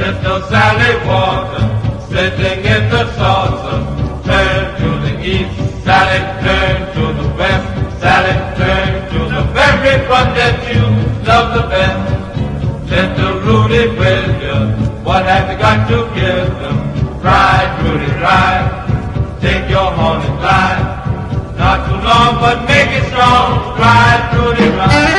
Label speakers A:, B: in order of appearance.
A: Little Sally Walker, sitting in the saucer. Turn to the east, Sally, turn to the west. Sally, turn to the very one that you love the best. Little Rudy Williams, what have you got to give them? Ride, Rudy, ride, take your horn and glide. Not too long, but make it strong. Ride, Rudy, ride.